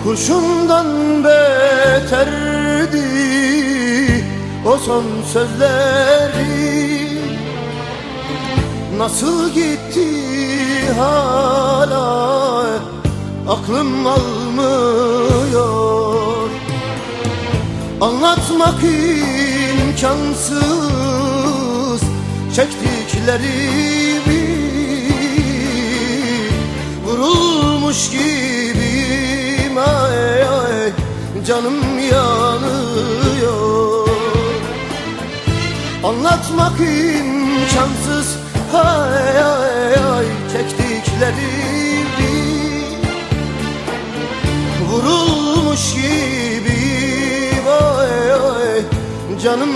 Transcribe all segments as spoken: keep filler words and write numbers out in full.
Kurşundan beterdi o son sözleri. Nasıl gitti hala aklım almıyor. Anlatmak imkansız çektiklerimi. Vurulmuş gibiyim, ay ay canım yanıyor. Anlatmak imkansız, ay ay ay çektiklerimi. Vurulmuş gibiyim, ay ay canım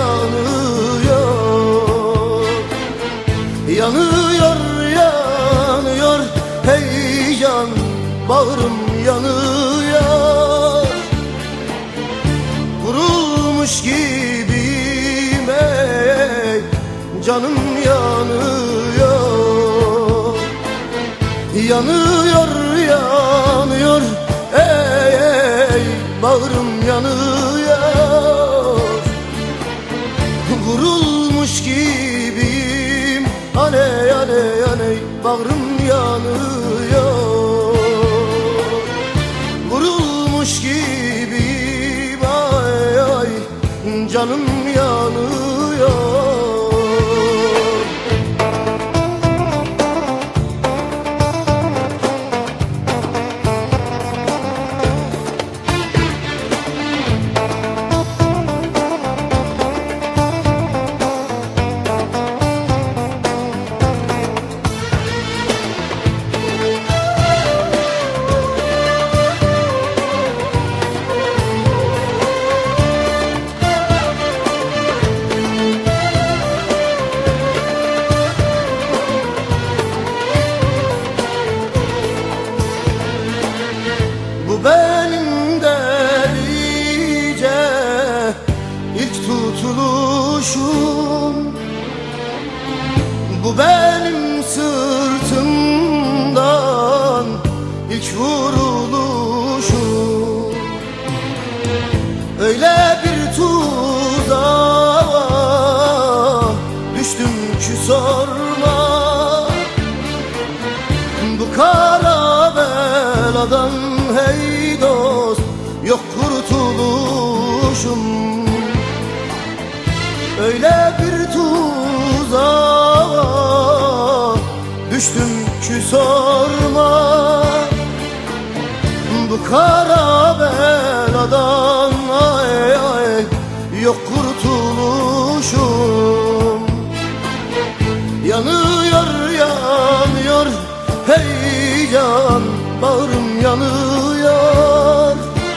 yanıyor. Yanıyor, yanıyor hey can, bağrım yanıyor. Vurulmuş gibiyim ey canım yanıyor. Yanıyor, yanıyor ey ey bağrım yanıyor. Vurulmuş gibiyim, aney aney aney bağrım yanıyor. Vurulmuş gibiyim, ay ay canım yanıyor. Benim delice ilk tutuluşum, bu benim sırtımdan ilk vuruluşum. Öyle bir tuzağa düştüm ki sorma. Bu kara beladan hey dost yok kurtuluşum. Öyle bir tuzağa düştüm ki sorma. Bu kara beladan ay ay yok kurtuluşum. Yanıyor, yanıyor hey can, bağrım yanıyor.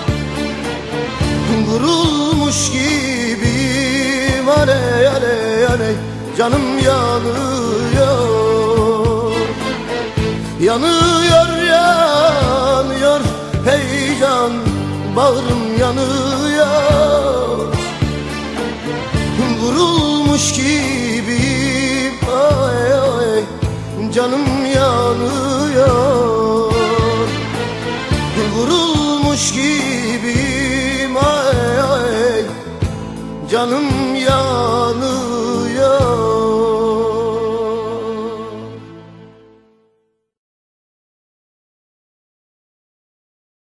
Vurulmuş gibiyim, aley aley aley canım yanıyor. Yanıyor, yanıyor hey can, bağrım yanıyor. Vurulmuş gibiyim, ay ay canım yanıyor. Vurulmuş gibiyim, ay ay canım yanıyor.